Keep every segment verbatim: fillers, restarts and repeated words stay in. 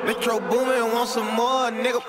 Metro Boomin, want some more, nigga.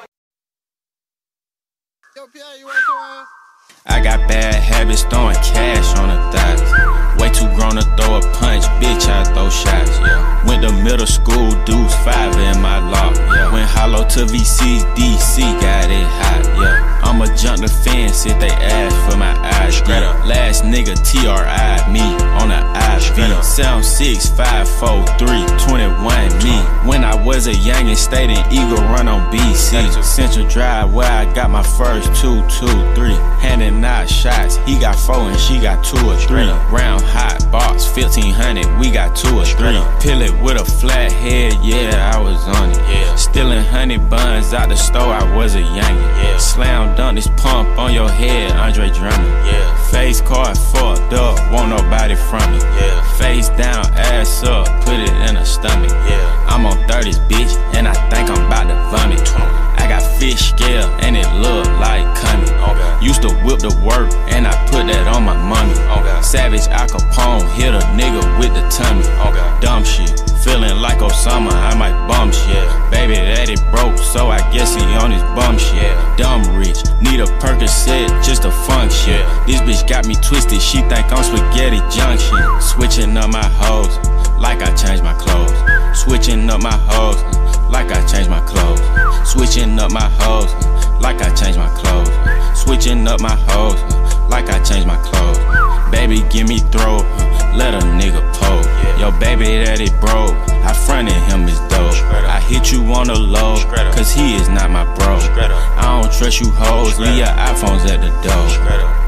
Yo, P I, you want some ass? I got bad habits, throwing cash on the thighs. Way too grown to throw a punch, bitch, I throw shots, yeah. Went to middle school, deuce five in my law, yeah. Went hollow to V C, D C, got it hot, yeah. I'ma jump the fence if they ask for my eyes, straight up. Last nigga T R I, me, on the I V. seven six, five four three, twenty-one, me. When I was a youngin', stayed in Eagle Run on B C. Central Drive, where I got my first two, two, three. Handing out shots, he got four and she got two or three. Round hot box, fifteen hundred, we got two or three. Pill it with a flat head, yeah, I was on it. Yeah. Stealing honey buns out the store, I was a youngin'. Yeah. Slam dunk this pump on your head, Andre Drummond. Yeah. Face card fucked up, won't nobody from me. Yeah. Face down, ass up, put it in her stomach. Yeah. I'm on thirties, bitch, and I think I'm about to vomit. I got fish scale, and it look like coming. Okay. Used to whip the work, and I put that on my mommy. Okay. Savage Al Capone, hit a nigga with the tummy. Okay. Dumb shit, feeling like Osama, I might bum shit. Yeah. Baby daddy broke, so I guess he on his bum shit. Yeah. Dumb rich, need a Percocet just to function. Yeah. This bitch got me twisted, she think I'm Spaghetti Junction. Switching up my hoes, like I changed my clothes. Switching up my hoes, like I changed my clothes. Switching up my hoes, like I changed my clothes. Switching up my hoes, like I changed my clothes. Baby, give me throat, let a nigga pose. Yo, baby daddy broke, I fronted him his dope. I hit you on the low, cause he is not my bro. I don't trust you hoes, leave your iPhones at the door.